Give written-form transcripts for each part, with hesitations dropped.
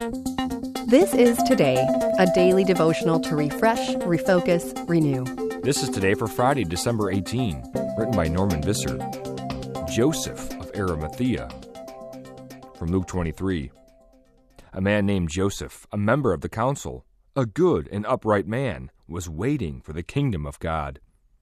This is Today, a daily devotional to refresh, refocus, renew. This is Today for Friday, December 18, written by Norman Visser. Joseph of Arimathea. From Luke 23. A man named Joseph, a member of the council, a good and upright man, was waiting for the kingdom of God.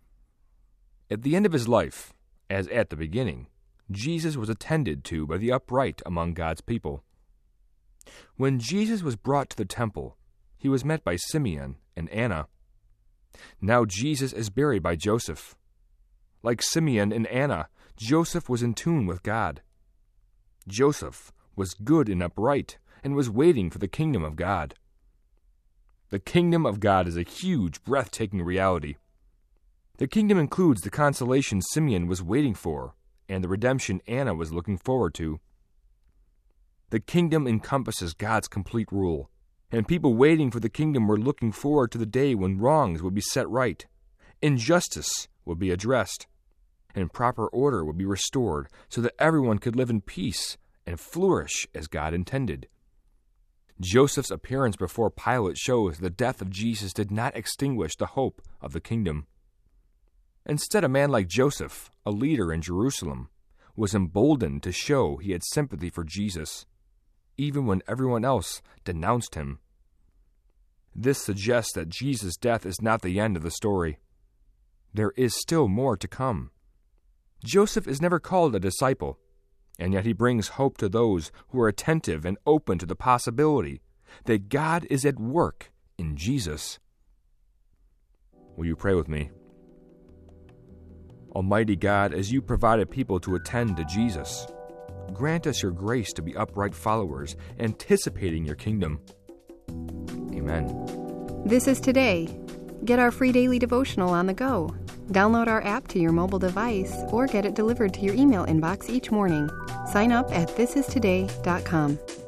At the end of his life, as at the beginning, Jesus was attended to by the upright among God's people. When Jesus was brought to the temple, he was met by Simeon and Anna. Now Jesus is buried by Joseph. Like Simeon and Anna, Joseph was in tune with God. Joseph was good and upright and was waiting for the kingdom of God. The kingdom of God is a huge, breathtaking reality. The kingdom includes the consolation Simeon was waiting for and the redemption Anna was looking forward to. The kingdom encompasses God's complete rule, and people waiting for the kingdom were looking forward to the day when wrongs would be set right, injustice would be addressed, and proper order would be restored so that everyone could live in peace and flourish as God intended. Joseph's appearance before Pilate shows the death of Jesus did not extinguish the hope of the kingdom. Instead, a man like Joseph, a leader in Jerusalem, was emboldened to show he had sympathy for Jesus, even when everyone else denounced him. This suggests that Jesus' death is not the end of the story. There is still more to come. Joseph is never called a disciple, and yet he brings hope to those who are attentive and open to the possibility that God is at work in Jesus. Will you pray with me? Almighty God, as you provided people to attend to Jesus, grant us your grace to be upright followers, anticipating your kingdom. Amen. This is Today. Get our free daily devotional on the go. Download our app to your mobile device or get it delivered to your email inbox each morning. Sign up at thisistoday.com.